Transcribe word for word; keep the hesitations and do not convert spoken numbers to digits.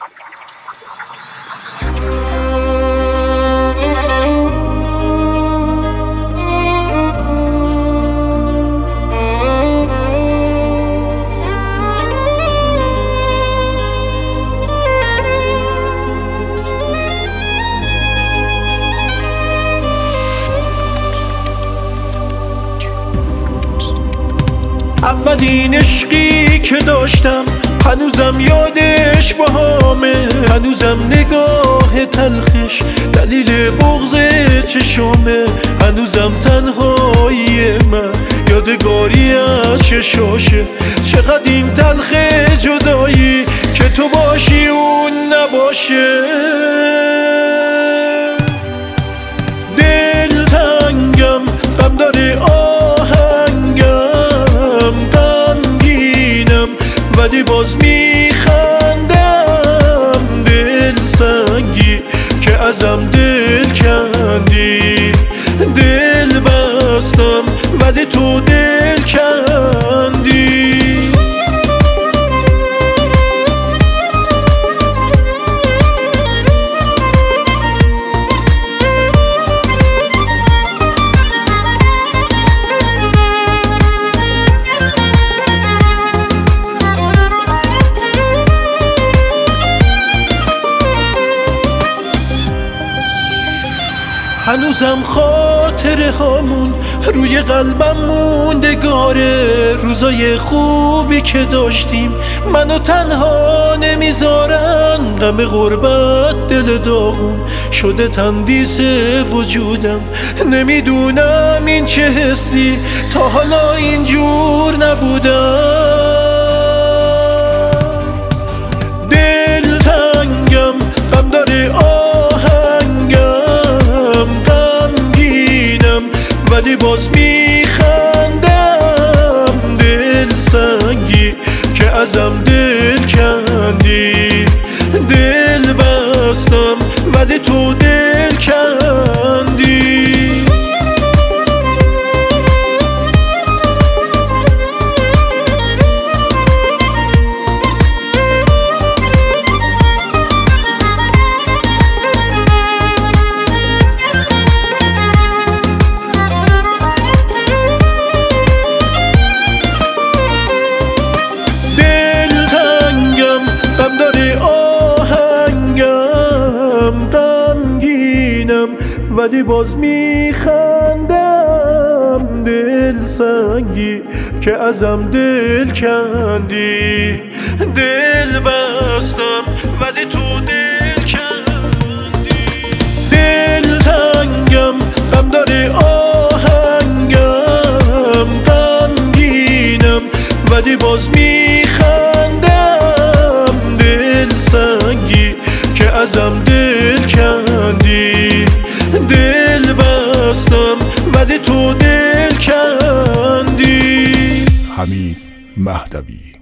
اولین عشقی که داشتم هنوزم یادش باهامه، هنوزم نگاه تلخش دلیل بغض چشامه، هنوزم تنهایی من یادگاری از چشاشه. چقدر این تلخ جدایی که تو باشی اون نباشه. دل تنگم غم داره ولی باز میخندم، دل سنگی که ازم دل کندی. دل بستم ولی تو دل کندی. هنوزم خاطره هامون روی قلبم موندگاره، روزای خوبی که داشتیم منو تنها نمیذارن. غم غربت دل داغون شده تندیس وجودم، نمیدونم این چه حسی تا حالا اینجور نبودم. دل تنگم غم داره ولی باز میخندم، دل سنگی که ازم دل کندی. دل بستم ولی تو دل کندی. ولی باز میخندم، دل سنگی که ازم دل کندی. دل بستم ولی تو دل کندی. دل تنگم غم داره آهنگم، غمگینم ولی باز میخندم، دل سنگی که ازم دل کندی. دل بستم ولی تو دل کندی. حمید مهدوی.